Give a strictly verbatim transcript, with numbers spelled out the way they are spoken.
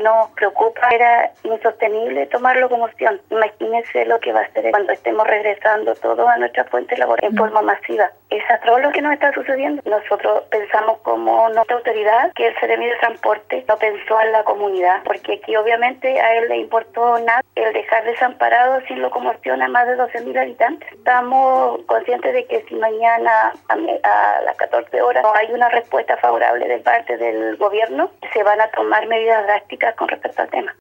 nos preocupa era insostenible tomarlo como opción. Imagínense lo que va a ser cuando estemos regresando todos a nuestra fuente laboral en forma masiva. Es atroz lo que nos está sucediendo. Nosotros pensamos como nuestra autoridad que el Seremi de Transporte no pensó en la comunidad, porque aquí obviamente a él le importó nada el dejar desamparado sin locomoción a más de doce mil habitantes. Estamos conscientes de que si mañana a, a las catorce horas no hay una respuesta favorable de parte del gobierno, se van a tomar medidas drásticas con respecto al tema.